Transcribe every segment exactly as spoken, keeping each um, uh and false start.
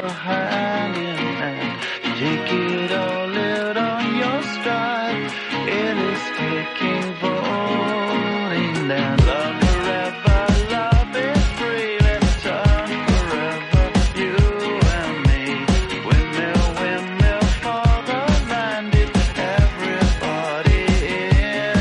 forever hand in hand. Take it all out on your stride. It is taking voting down. Love forever, love is free. Let's turn forever, you and me. Windmill, windmill for the land. Is everybody in?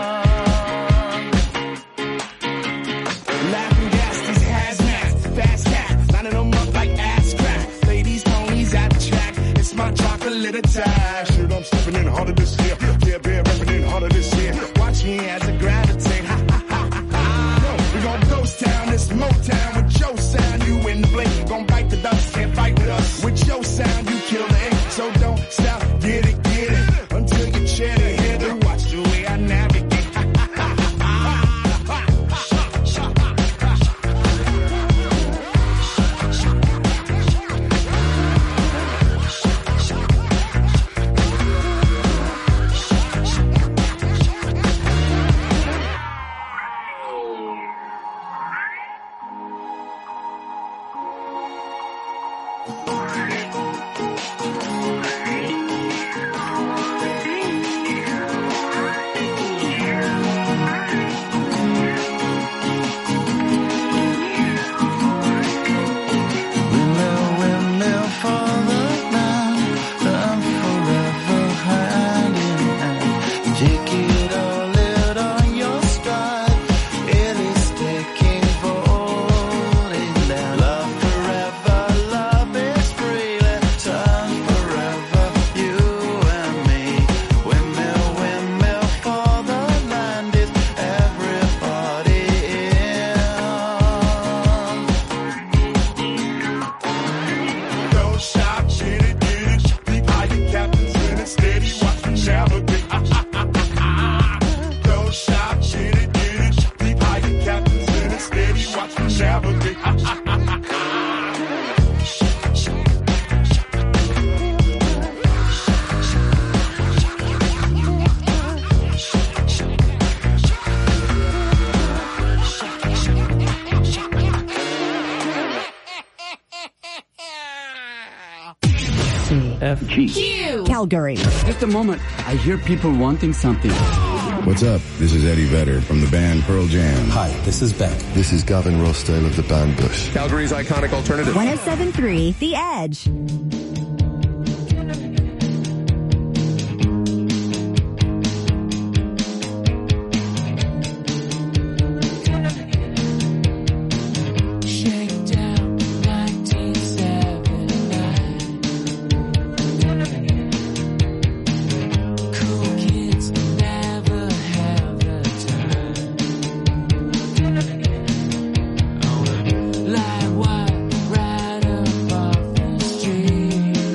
Laughing gas, these hazmats, fast cat, lining them up like ass crack. Ladies, ponies at the track. It's my chocolate attack. Shit, I'm stepping in harder this year. Yeah, bear repping in harder this year. Watch me as I gravitate. Ha ha ha ha ha. Yo, we gon' ghost town, this Motown with your sound. You in the blink, gon' bite the dust, can't fight with us. With your sound, you kill the ink. So don't stop, get it, get it, until you chat it, hit it. Watch the way I navigate. Ha ha ha ha ha. Windmill, windmill for the land. Turn forever hand in hand. Take it all out on your stride. It is taking voting down. Love forever, love is free. Let's turn forever, you and me. Windmill, windmill for the land. Is everybody in? Don't stop, get it, get it. Deep high, the captain's in it steady. Watch me navigate. Ah, ah, ah, ah, ah. Don't stop, get it, get it. Deep high, the captain's in it steady. Watch me navigate. Ah, ah, ah, ah, ah. F G. Calgary. Just a moment. I hear people wanting something. What's up? This is Eddie Vedder from the band Pearl Jam. Hi, this is Beck. This is Gavin Rossdale of the band Bush. Calgary's iconic alternative. one oh seven point three The Edge. Shakedown nineteen seventy-nine. Cool kids never have the time. Light white right up off the street.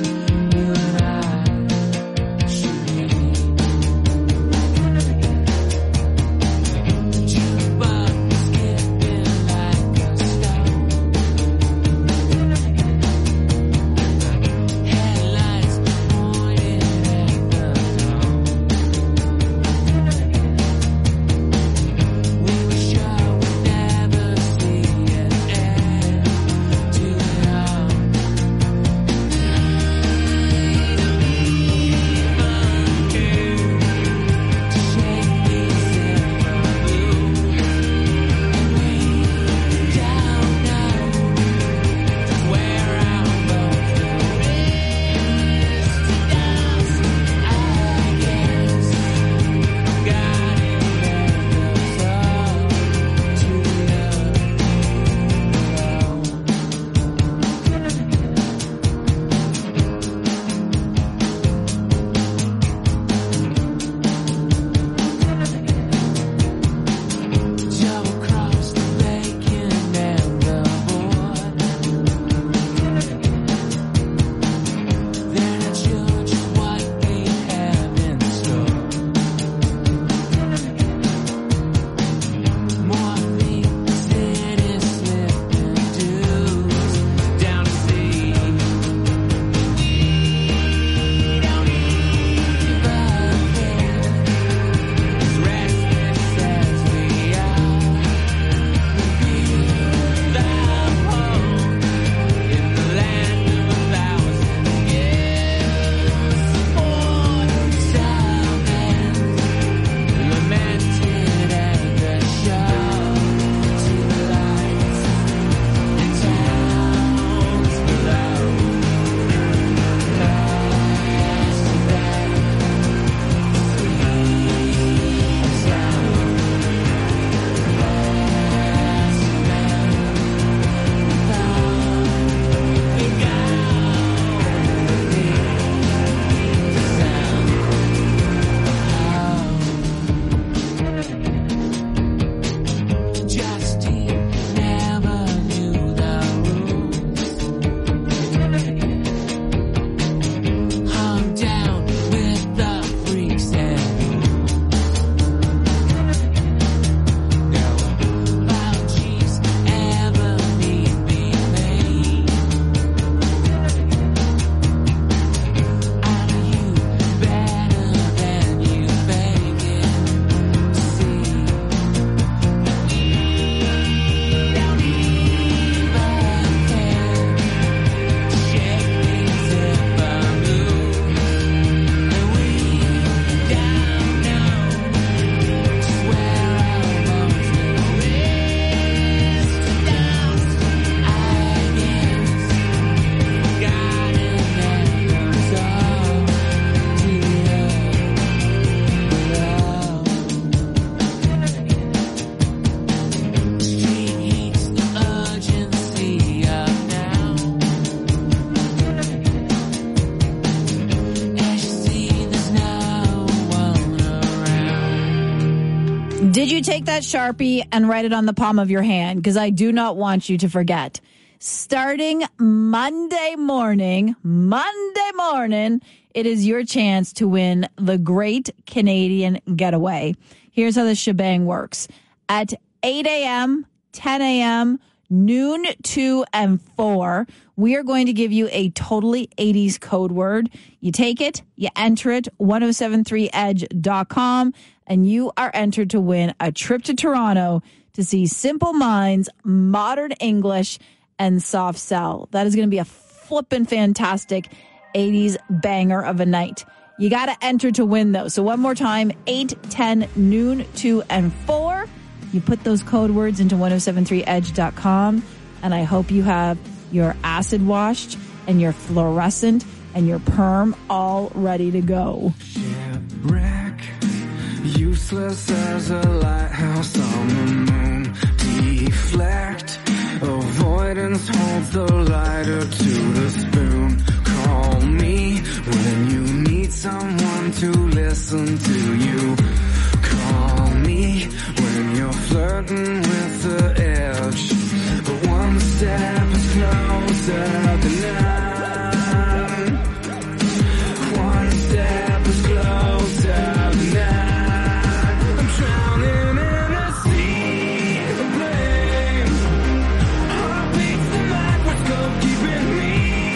Did you take that Sharpie and write it on the palm of your hand? Because I do not want you to forget. Starting Monday morning, Monday morning, it is your chance to win the Great Canadian Getaway. Here's how the shebang works. At eight a.m., ten a.m., noon, two, and four, we are going to give you a totally eighties code word. You take it, you enter it, ten seventy-three edge dot com, and you are entered to win a trip to Toronto to see Simple Minds, Modern English, and Soft Cell. That is going to be a flippin' fantastic eighties banger of a night. You got to enter to win, though. So one more time, eight, ten, noon, two, and four. You put those code words into ten seventy-three edge dot com, and I hope you have your acid washed and your fluorescent and your perm all ready to go. Shipwreck, useless as a lighthouse on the moon. Deflect, avoidance holds the lighter to the spoon. Call me when you need someone to listen to you. Call me when you're flirting with the edge. But one step is closer than none. One step is closer than none. I'm drowning in a sea of blame. Heartbeats the microscope keeping me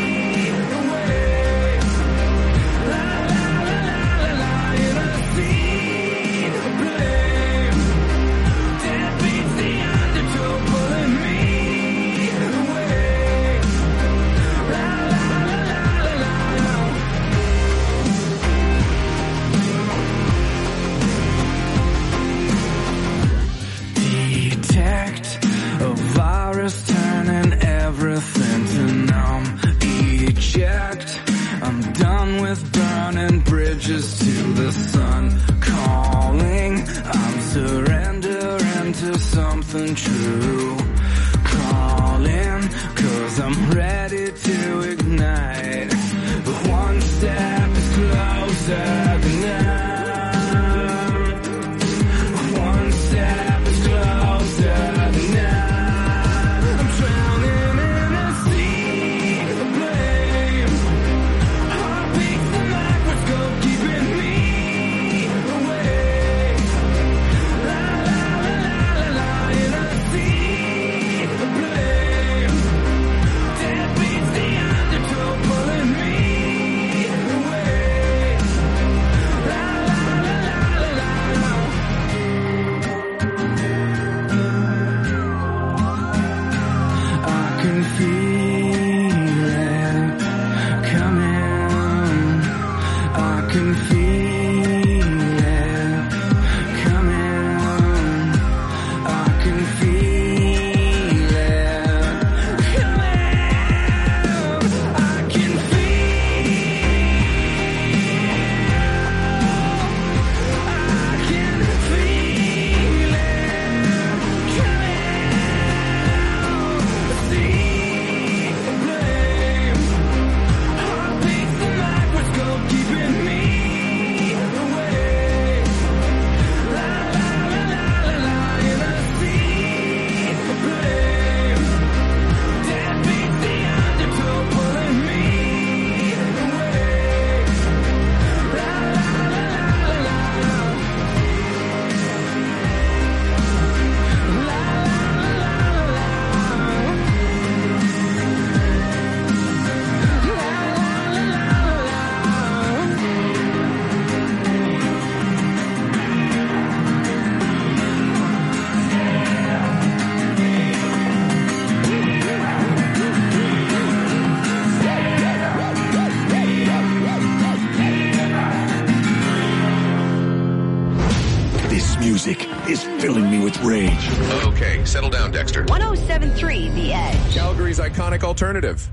away. La la la la la la in a sea of blame. Dead beats the undertow pulling me away. La la la la la la. Detect a virus turning everything to numb. Eject, I'm done with burning bridges to the sun. Calling, I'm surrendering to something true. Calling, cause I'm ready to ignite. But one step is closer than none. One step is closer than none. I'm drowning in a sea of blame. Heartbeats the microscope keeping me away. La la la la la la in a sea of blame. Dead beats the undertow pulling me away. La la la la la la. I can feel it coming. I can feel it coming. I can feel it coming. I can This music is filling me with rage. Okay, settle down, Dexter. ten seventy-three The Edge. Calgary's iconic alternative.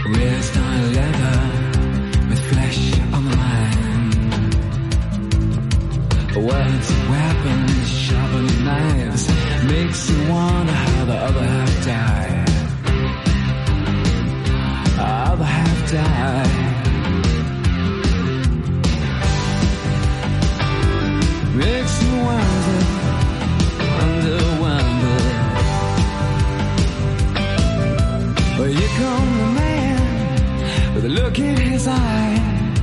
raised on leather with flesh on the mind. Words, weapons, sharpened knives, makes you wonder how the other half died. Other half died. Makes you wonder, wonder, wonder. Well, here come the man with a look in his eye.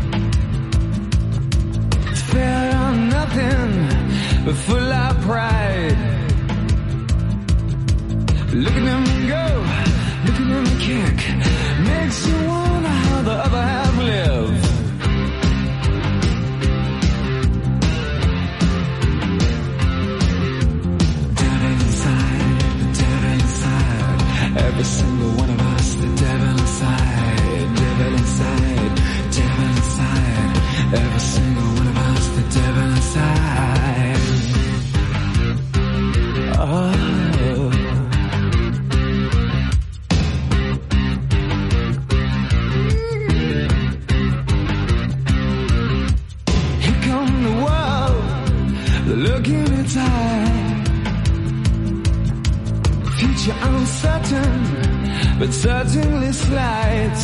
It's fair on nothing, but full of pride. Look at him go, look at him kick. Makes you wonder how the other half live. Every single one of us, the devil inside, devil inside, devil inside. Every single one of us, the devil inside. Oh. Here come the world, the look in its eye. Future uncertain, but certainly slight.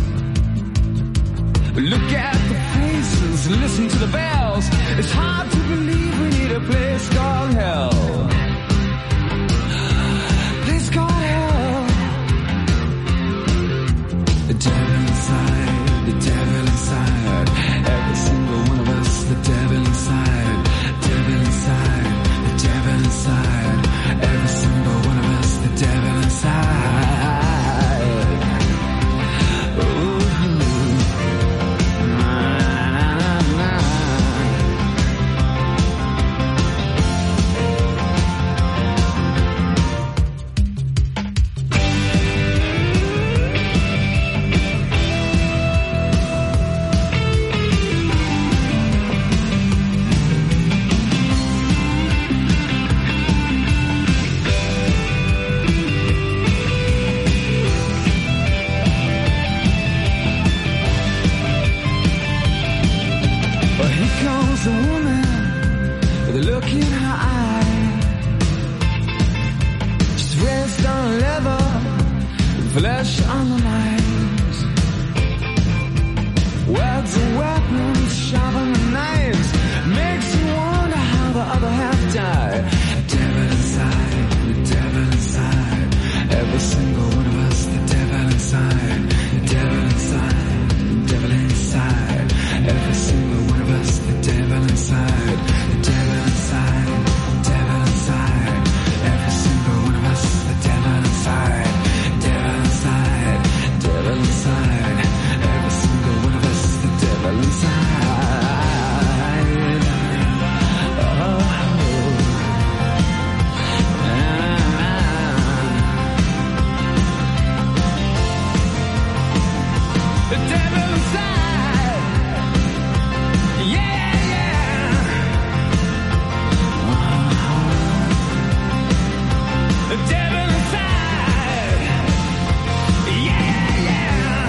Look at the faces, listen to the bells. It's hard to believe we need a place called hell. Place called hell. The devil inside, the devil inside. Every single one of us, the devil inside. Devil inside, the devil inside. Every single one of us, the devil inside. Ooh. Na, na, na, a woman with a look in her eye. She's raised on leather, with flesh on the lines. Words and weapons, sharpen the knives. Makes you wonder how the other half died. The devil inside, the devil inside. Every single one of us, the devil inside. The devil inside, the devil inside. Every single one of us, the devil inside, the devil inside, the devil inside. Every single one of us, the devil inside, devil inside, devil inside. Every single one of us, the devil inside. Oh. The devil inside. Yeah, yeah. The devil inside. Yeah, yeah.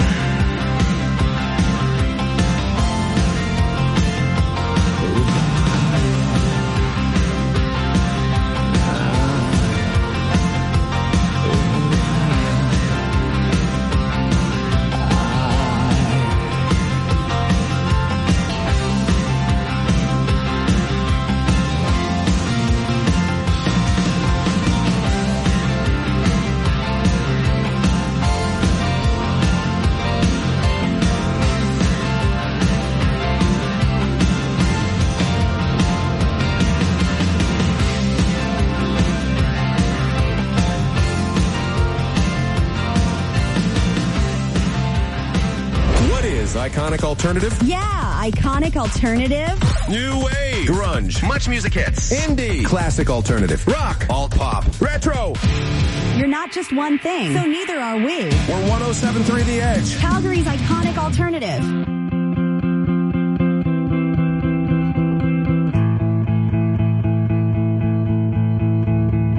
Iconic alternative? Yeah, iconic alternative. New wave. Grunge. Much music hits. Indie. Classic alternative. Rock. Alt pop. Retro. You're not just one thing, so neither are we. We're one oh seven point three The Edge. Calgary's iconic alternative.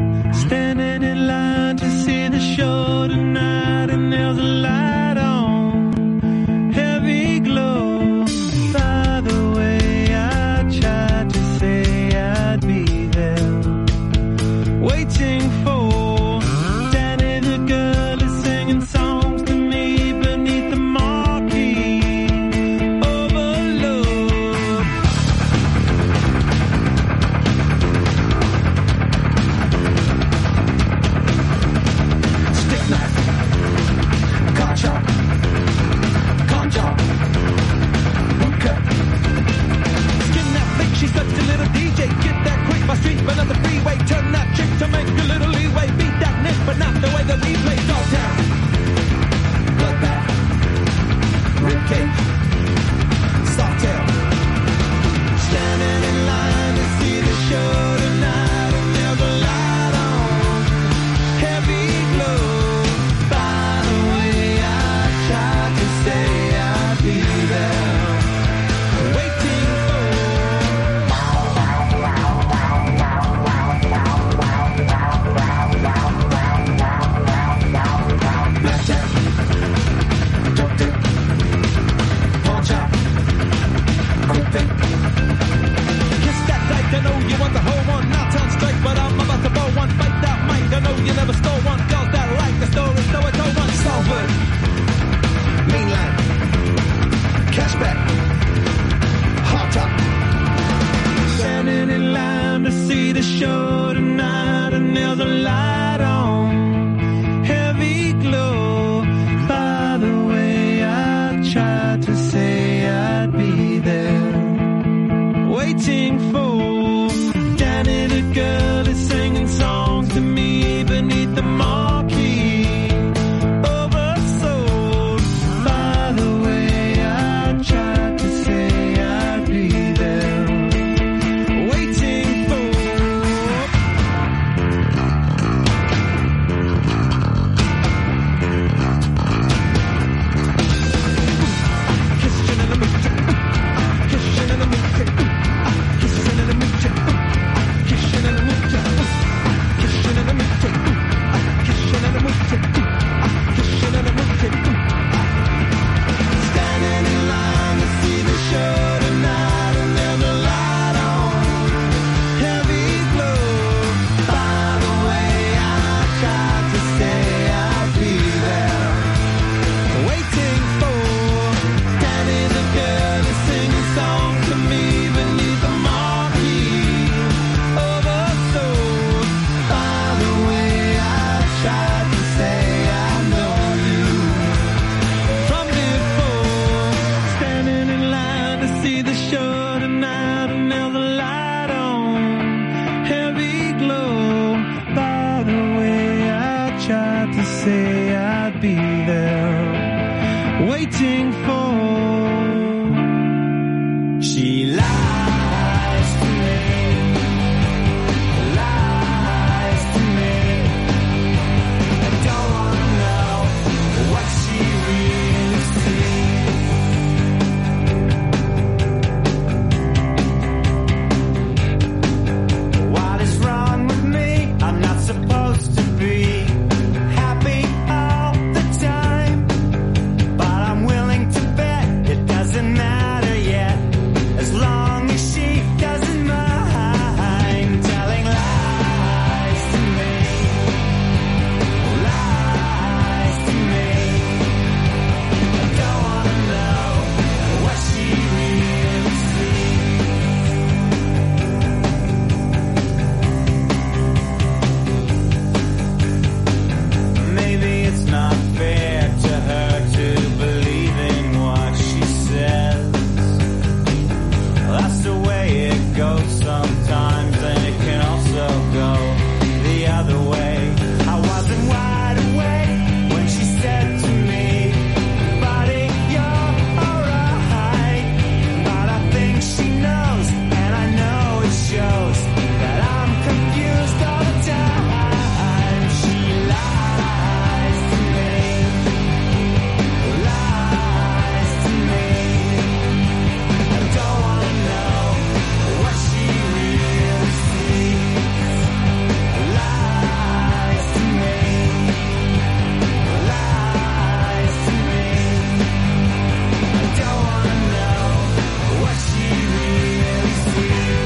Standing in line to see the show tonight, and there's a light on. waiting for. She lies to me, lies to me. I don't wanna know what she really sees. What is wrong with me? I'm not supposed to be happy all the time, but I'm willing to bet it doesn't matter yet, as long as she doesn't mind telling lies to me, lies to me. I don't wanna know what she really sees. Maybe it's not fair to her to believe in what she says. That's the way it goes sometimes, and it can also go the other way. I wasn't wide awake when she said to me, buddy, you're alright. But I think she knows, and I know it shows, that I'm confused all the time. She lies to me, lies to me. I don't wanna know what she really sees. Lies to me, lies to me. I don't wanna know what she really sees.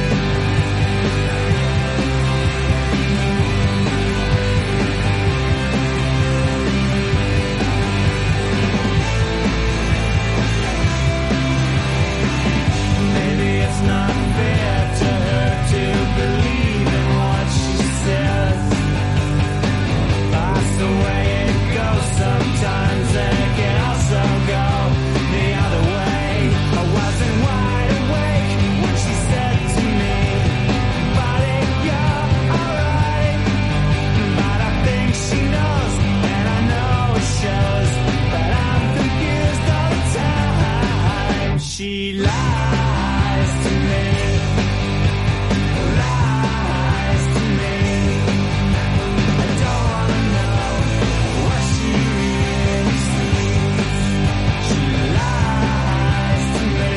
Maybe it's not fair to her to believe in what she says. That's the way it goes sometimes, and it can also go the other way. I wasn't wide awake when she said to me, buddy, you're alright. But I think she knows, and I know it shows, but I'm confused all the time. She lies to me, lies to me. I don't wanna know what she really sees. She lies to me,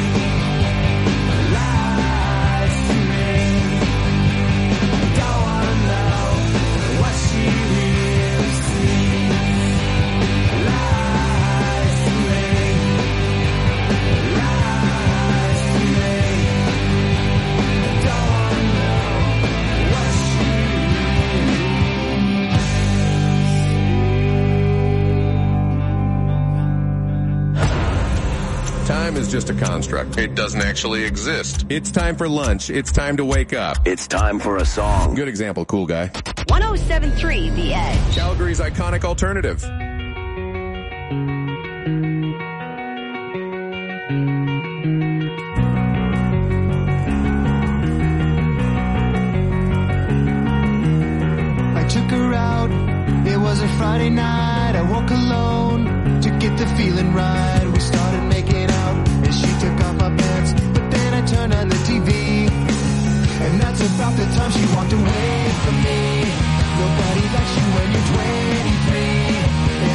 lies to me. I don't wanna know what she really sees. Lies to me, lies to me. I don't wanna know what she Time is just a construct. It doesn't actually exist. It's time for lunch. It's time to wake up. It's time for a song. Good example, cool guy. one oh seven point three The Edge. Calgary's iconic alternative. I took her out, it was a Friday night. I woke alone to get the feeling right. We started making out, and she took off my pants. But then I turned on the T V, and that's about the time she walked away from me. Nobody likes you when you're twenty-three,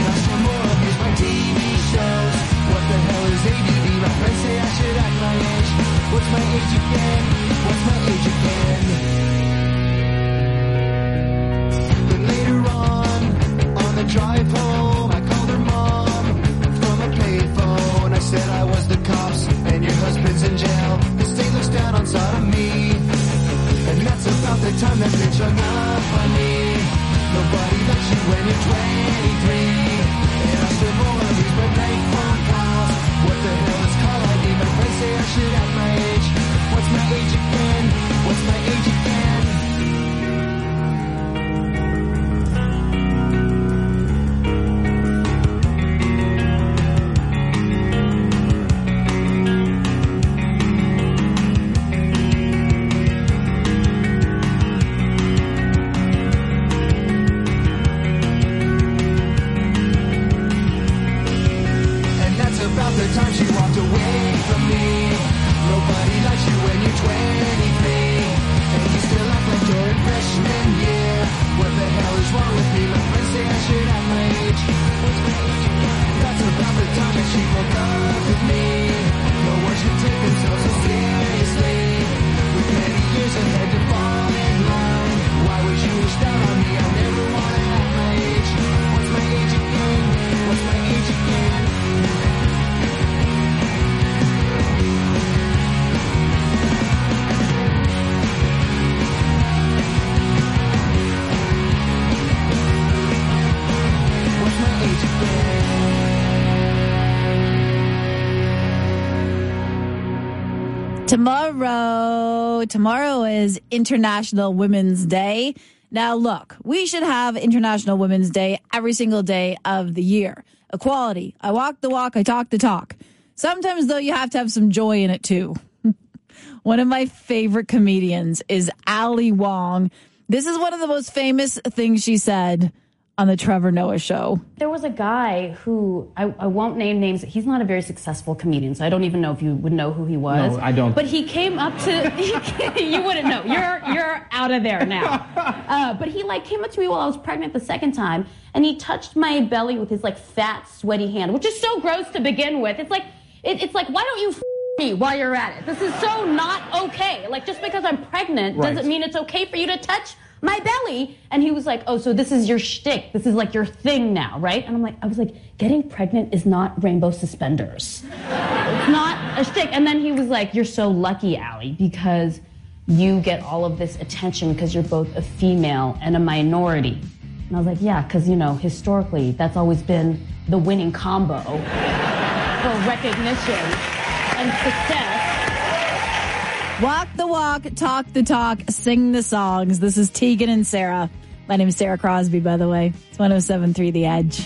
the time she walked away from me. Nobody likes you when you're twenty-three, and you still act like you're in freshman year. What the hell is wrong with me? My friends say I should have my age. That's about the time that she broke up with me. No one should take themselves so seriously. With many years ahead to fall in line, why would you wish that on me? I never wanna have my age. What's my age again? What's my age again? What's my age again? Tomorrow, tomorrow is International Women's Day. Now, look, we should have International Women's Day every single day of the year. Equality. I walk the walk, I talk the talk. Sometimes, though, you have to have some joy in it, too. One of my favorite comedians is Ali Wong. This is one of the most famous things she said on the Trevor Noah show. There was a guy who, I, I won't name names, he's not a very successful comedian, so I don't even know if you would know who he was. No, I don't. But he came up to, you wouldn't know, you're you're out of there now. Uh, but he like came up to me while I was pregnant the second time, and he touched my belly with his like fat, sweaty hand, which is so gross to begin with. It's like, it, it's like, why don't you f- me while you're at it? This is so not okay. Like, just because I'm pregnant Right. doesn't mean it's okay for you to touch my belly. And he was like, oh, so this is your shtick. This is like your thing now, right? And I'm like, I was like, getting pregnant is not rainbow suspenders. It's not a shtick. And then he was like, you're so lucky, Ali, because you get all of this attention because you're both a female and a minority. And I was like, yeah, because, you know, historically, that's always been the winning combo for recognition and success. Walk the walk, talk the talk, sing the songs. This is Tegan and Sarah. My name is Sarah Crosby, by the way. It's one oh seven point three The Edge.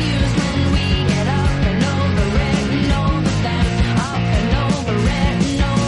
No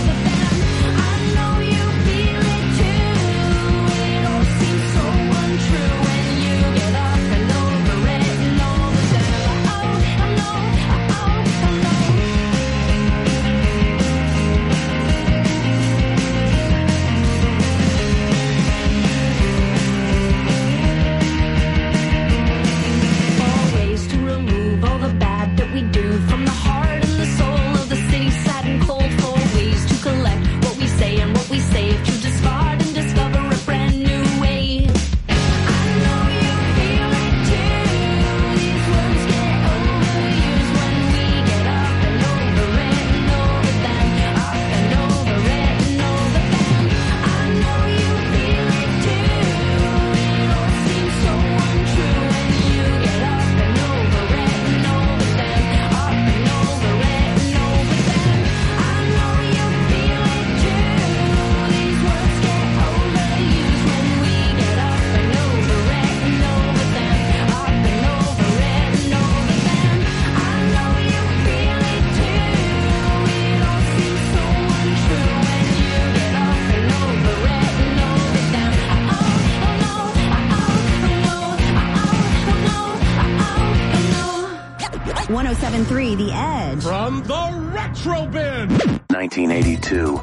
seven three The Edge. From the Retro Bin. nineteen eighty-two.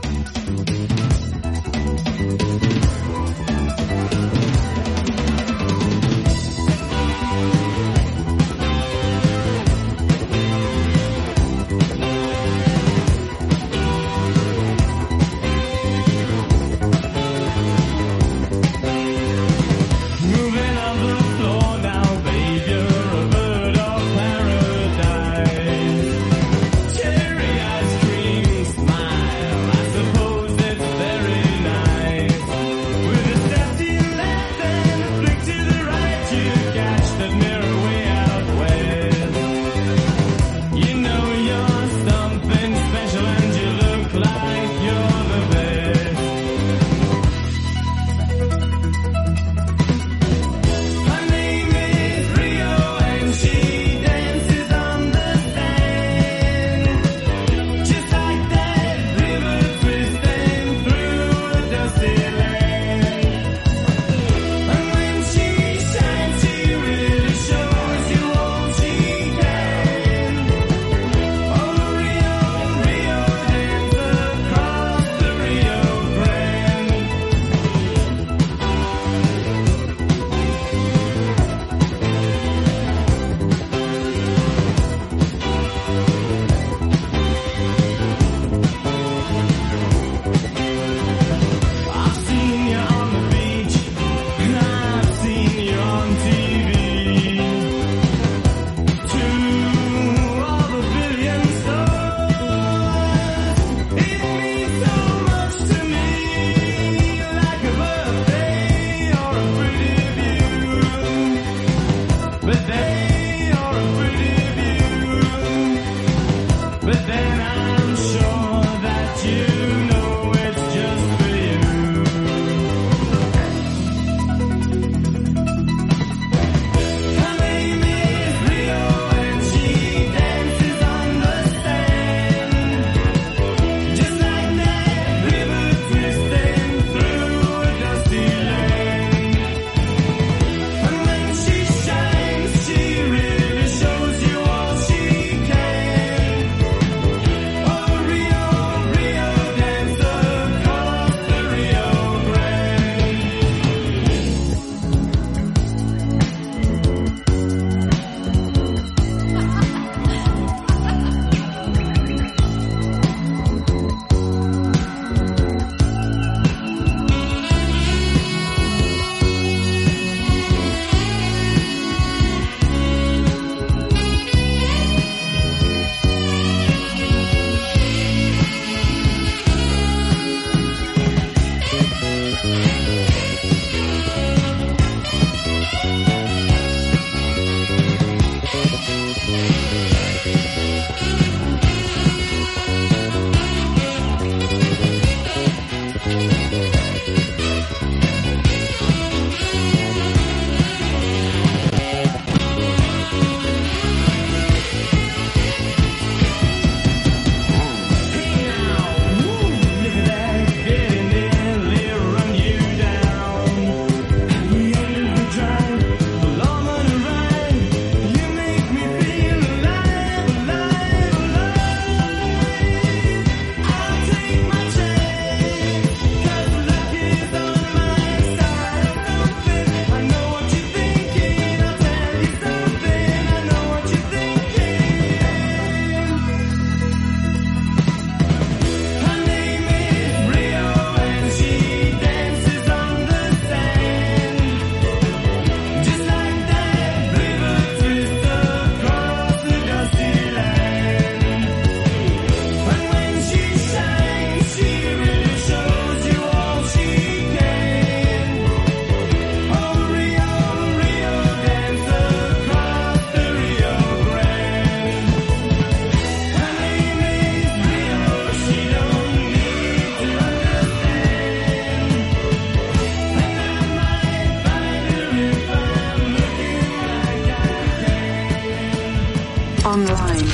online.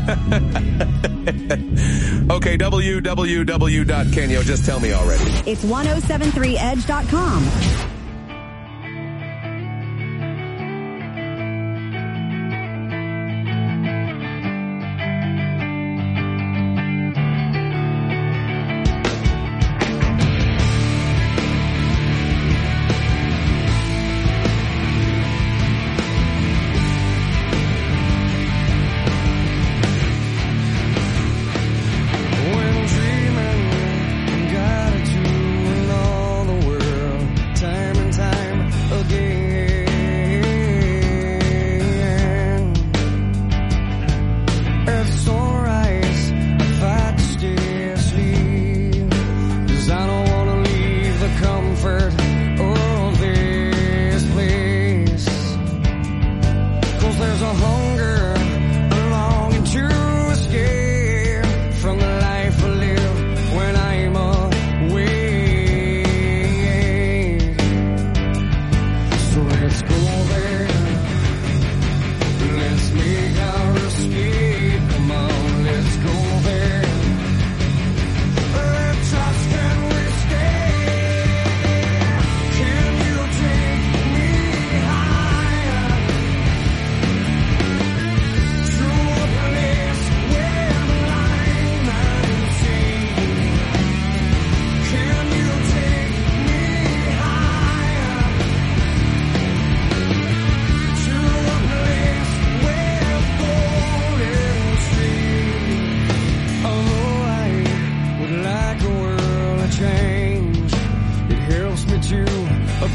Okay, w w w dot kenyo. Just tell me already. It's ten seventy-three edge dot com.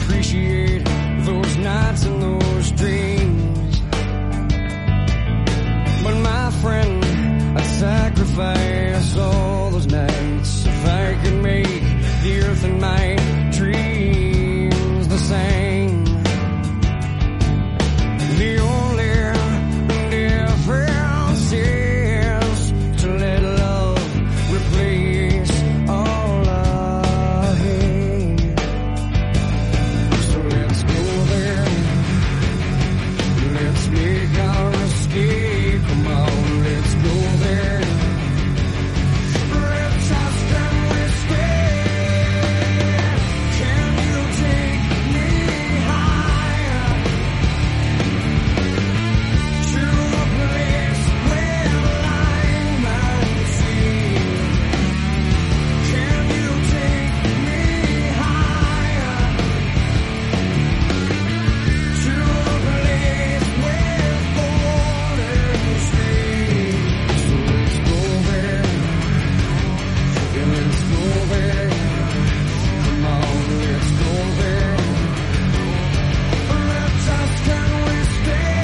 appreciate those nights and those dreams. But my friend, I'd sacrifice all those nights if I could make the earth and my dreams the same. The only difference is to let love replace all I hate. So let's go there. Let's make our escape. Come on, let's go there. Let's ask and we stay. Can you take me higher to a place where light might see? Can you take me higher to a place where golden streams? So let's go there. Yeah, let's go there. Come on, let's go there. Let's ask and we stay.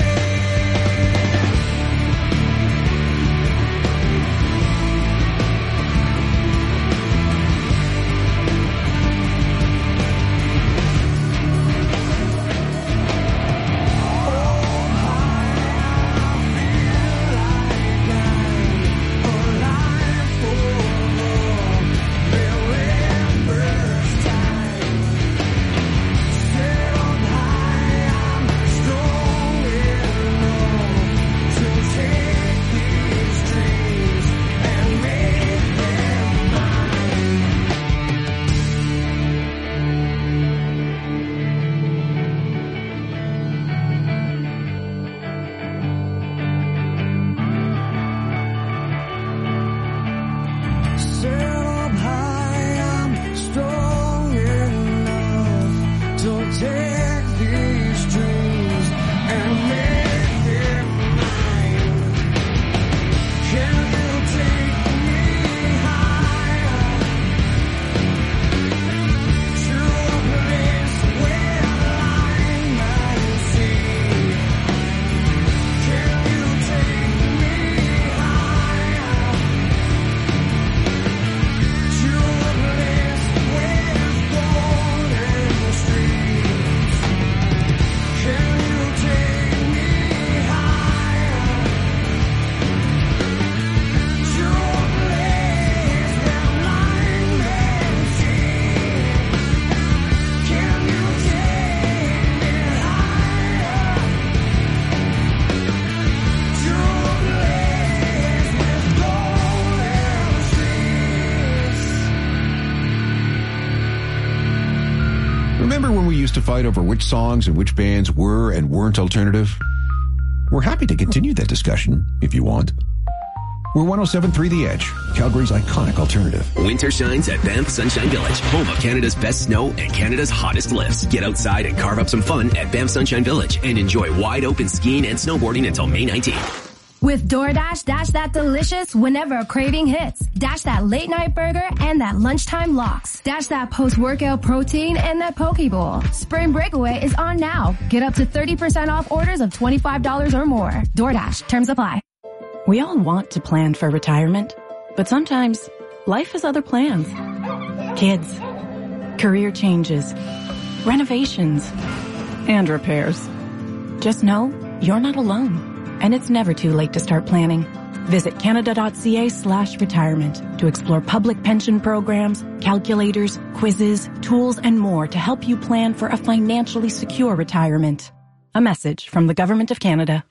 Set up high, I'm strong enough to take these dreams and make them mine. Can you take me higher to a place where light might see? Can you take me higher to a place where golden streams? Can you take me higher to a place where light may see? Can you take me higher to a place with golden streams? Remember when we used to fight over which songs and which bands were and weren't alternative? We're happy to continue that discussion if you want. We're one oh seven point three The Edge, Calgary's iconic alternative. Winter shines at Banff Sunshine Village, home of Canada's best snow and Canada's hottest lifts. Get outside and carve up some fun at Banff Sunshine Village and enjoy wide open skiing and snowboarding until May nineteenth. With DoorDash, dash that delicious whenever a craving hits. Dash that late night burger and that lunchtime lox. Dash that post-workout protein and that poke bowl. Spring Breakaway is on now. Get up to thirty percent off orders of twenty-five dollars or more. DoorDash. Terms apply. We all want to plan for retirement, but sometimes life has other plans. Kids, career changes, renovations, and repairs. Just know you're not alone. And it's never too late to start planning. Visit canada.ca slash retirement to explore public pension programs, calculators, quizzes, tools, and more to help you plan for a financially secure retirement. A message from the Government of Canada.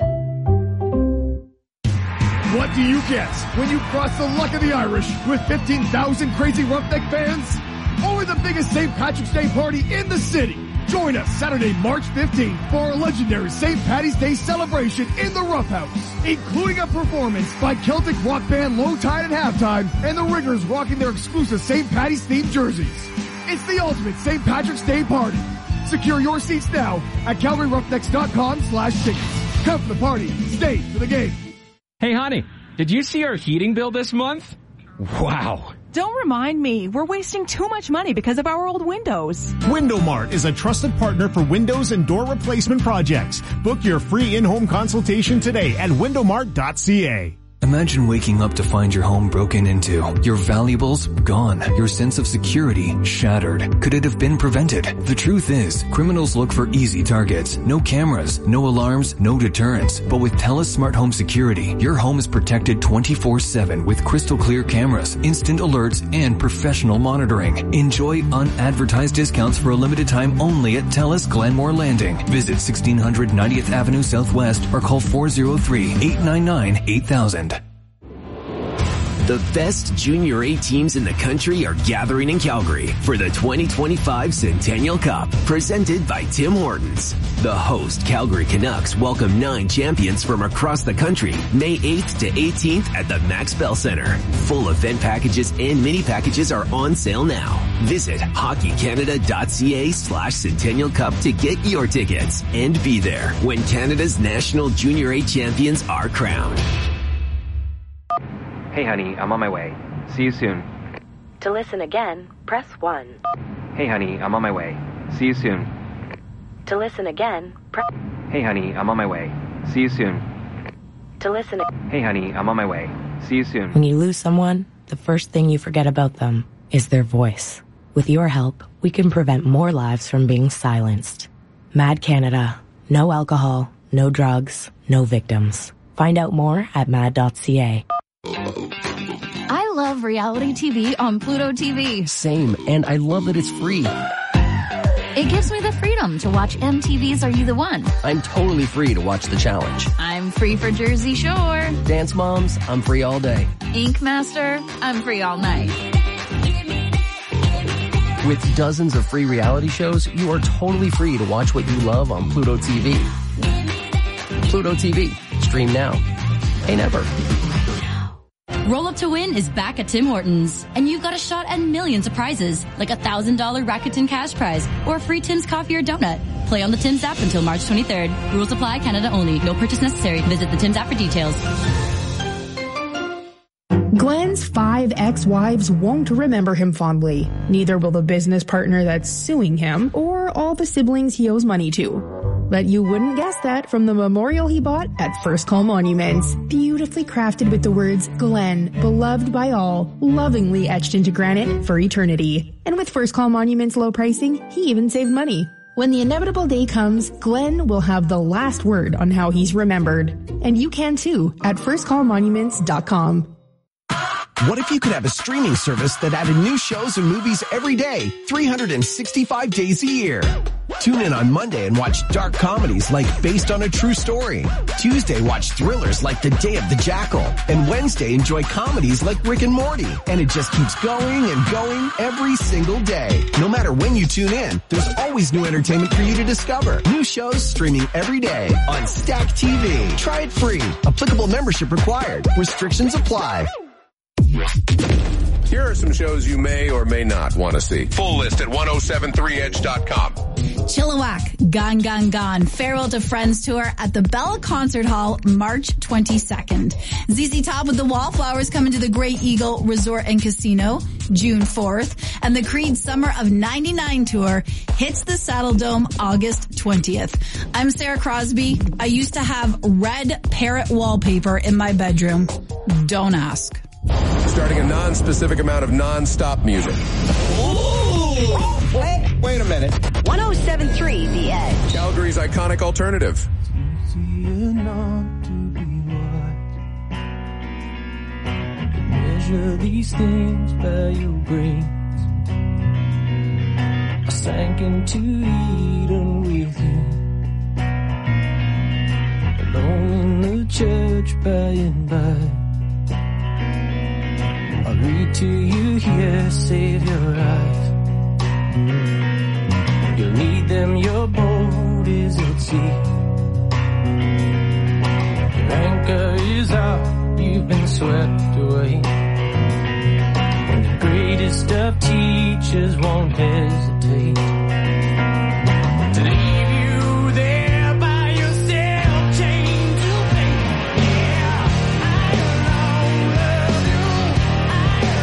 What do you get when you cross the luck of the Irish with fifteen thousand crazy Roughneck fans? Only the biggest Saint Patrick's Day party in the city. Join us Saturday, March fifteenth for our legendary Saint Paddy's Day celebration in the Rough House, including a performance by Celtic rock band Low Tide at halftime and the Riggers rocking their exclusive Saint Paddy's themed jerseys. It's the ultimate Saint Patrick's Day party. Secure your seats now at calgary roughnecks dot com slash tickets. Come for the party, stay for the game. Hey honey, did you see our heating bill this month? Wow. Don't remind me. We're wasting too much money because of our old windows. Window Mart is a trusted partner for windows and door replacement projects. Book your free in-home consultation today at window mart dot c a. Imagine waking up to find your home broken into, your valuables gone, your sense of security shattered. Could it have been prevented? The truth is, criminals look for easy targets. No cameras, no alarms, no deterrents. But with TELUS Smart Home Security, your home is protected twenty-four seven with crystal clear cameras, instant alerts, and professional monitoring. Enjoy unadvertised discounts for a limited time only at TELUS Glenmore Landing. Visit sixteen hundred ninetieth Avenue Southwest or call four oh three, eight nine nine, eight thousand. The best Junior A teams in the country are gathering in Calgary for the twenty twenty-five Centennial Cup, presented by Tim Hortons. The host Calgary Canucks welcome nine champions from across the country May eighth to eighteenth at the Max Bell Center. Full event packages and mini packages are on sale now. Visit hockeycanada.ca slash Centennial Cup to get your tickets and be there when Canada's national Junior A champions are crowned. Hey honey, I'm on my way. See you soon. To listen again, press one. Hey honey, I'm on my way. See you soon. To listen again, press... Hey honey, I'm on my way. See you soon. To listen... Hey honey, I'm on my way. See you soon. When you lose someone, the first thing you forget about them is their voice. With your help, we can prevent more lives from being silenced. Mad Canada. No alcohol, no drugs, no victims. Find out more at mad dot c a. I love reality T V on Pluto T V. Same, and I love that it's free. It gives me the freedom to watch M T V's Are You the One? I'm totally free to watch The Challenge. I'm free for Jersey Shore. Dance Moms, I'm free all day. Ink Master, I'm free all night. With dozens of free reality shows, you are totally free to watch what you love on Pluto T V. Pluto T V. Stream now. Pay never. Roll Up to Win is back at Tim Hortons, and you've got a shot at millions of prizes, like a one thousand dollars Rakuten cash prize or a free Tim's coffee or donut. Play on the Tim's app until March twenty-third. Rules apply, Canada only. No purchase necessary. Visit the Tim's app for details. Glenn's five ex-wives won't remember him fondly. Neither will the business partner that's suing him or all the siblings he owes money to. But you wouldn't guess that from the memorial he bought at First Call Monuments. Beautifully crafted with the words, Glenn, beloved by all, lovingly etched into granite for eternity. And with First Call Monuments' low pricing, he even saved money. When the inevitable day comes, Glenn will have the last word on how he's remembered. And you can too at first call monuments dot com. What if you could have a streaming service that added new shows and movies every day, three hundred sixty-five days a year? Tune in on Monday and watch dark comedies like Based on a True Story. Tuesday, watch thrillers like The Day of the Jackal. And Wednesday, enjoy comedies like Rick and Morty. And it just keeps going and going every single day. No matter when you tune in, there's always new entertainment for you to discover. New shows streaming every day on Stack T V. Try it free. Applicable membership required. Restrictions apply. Here are some shows you may or may not want to see. Full list at ten seventy-three edge dot com. Chilliwack, Gone, Gone, Gone, Farewell to Friends tour at the Bella Concert Hall, March twenty-second. Z Z Top with the Wallflowers coming to the Great Eagle Resort and Casino, June fourth. And the Creed Summer of ninety-nine tour hits the Saddle Dome August twentieth. I'm Sarah Crosby. I used to have red parrot wallpaper in my bedroom. Don't ask. Starting a non-specific amount of non-stop music. Ooh. Wait, wait a minute. ten seventy-three The Edge. Calgary's iconic alternative. Measure these things by your grace. I sank into Eden with you, alone in the church by and by. I'll read to you here, save your eyes. You'll need them, your boat is at sea. Your anchor is out, you've been swept away. And the greatest of teachers won't hesitate to leave you there by yourself, chained to fate. Yeah, I alone love you. I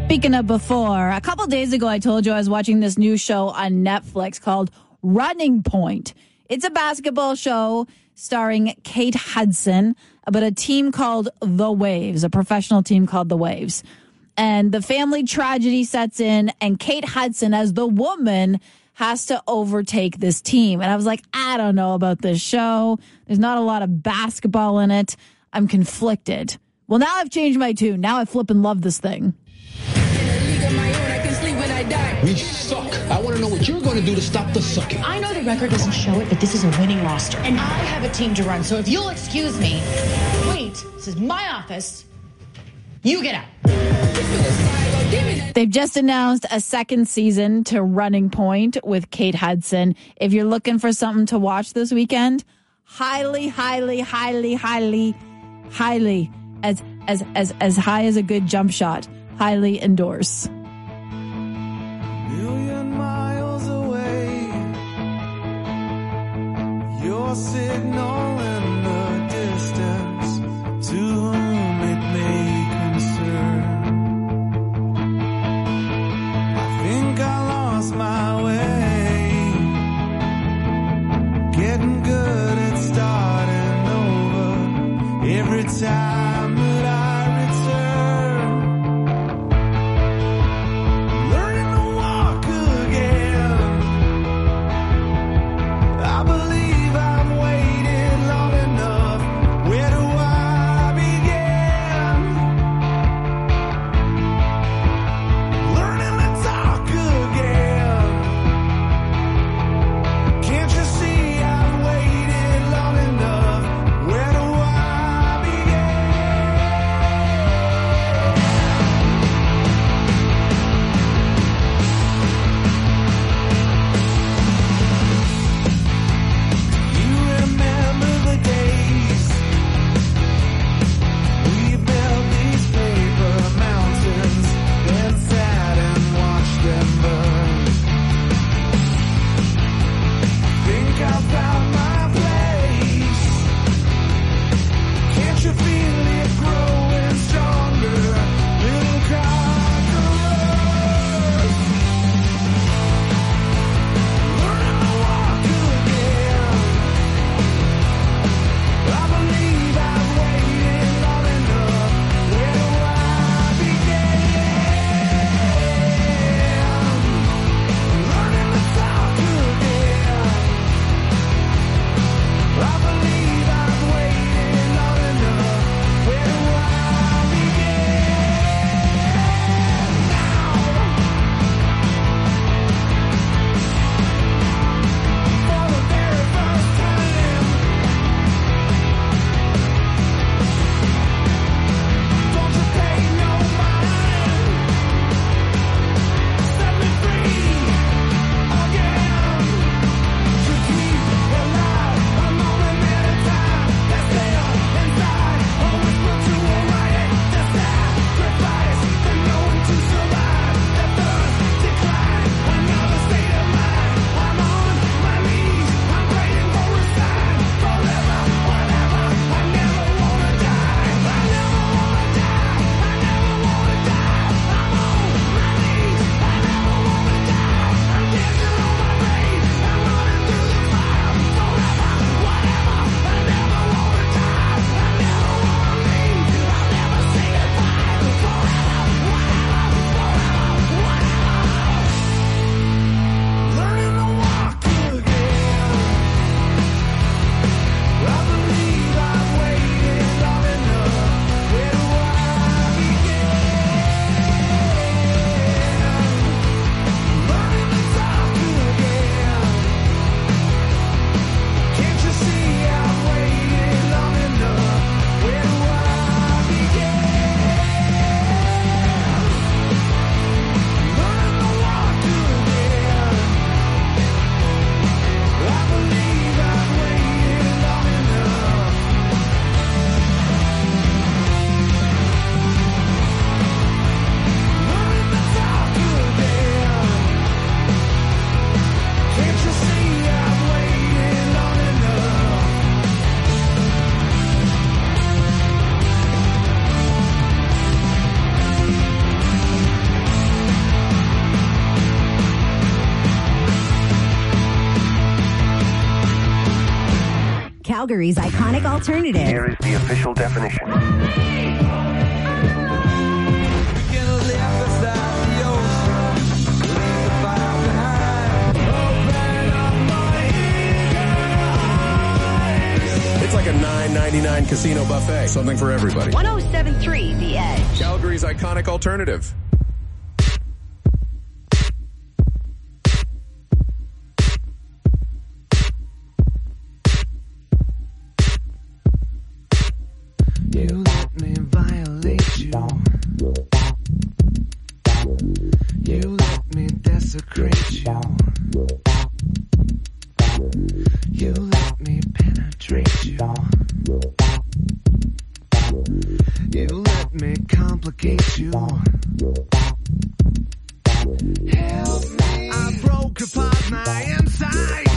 Speaking of before, a couple days ago, I told you I was watching this new show on Netflix called Running Point. It's a basketball show starring Kate Hudson about a team called The Waves, a professional team called The Waves. And the family tragedy sets in, and Kate Hudson, as the woman, has to overtake this team. And I was like, I don't know about this show. There's not a lot of basketball in it. I'm conflicted. Well, now I've changed my tune. Now I flip and love this thing. We suck. I want to know what you're going to do to stop the sucking. I know the record doesn't show it, but this is a winning roster. And I have a team to run, so if you'll excuse me, wait, this is my office. You get out. They've just announced a second season to Running Point with Kate Hudson. If you're looking for something to watch this weekend, highly, highly, highly, highly, highly, as as as as high as a good jump shot, highly endorse. Million miles away, your signal in the distance, to whom it may concern. I think I lost my way, getting good at starting over every time that I return. Learning to walk again. I believe I've waited long Calgary's iconic alternative. Here is the official definition. It's like a nine ninety-nine casino buffet. Something for everybody. one oh seven point three The Edge. Calgary's iconic alternative. You let me violate you. You let me desecrate you. You let me penetrate you. You let me complicate you. Help me. I broke apart my inside.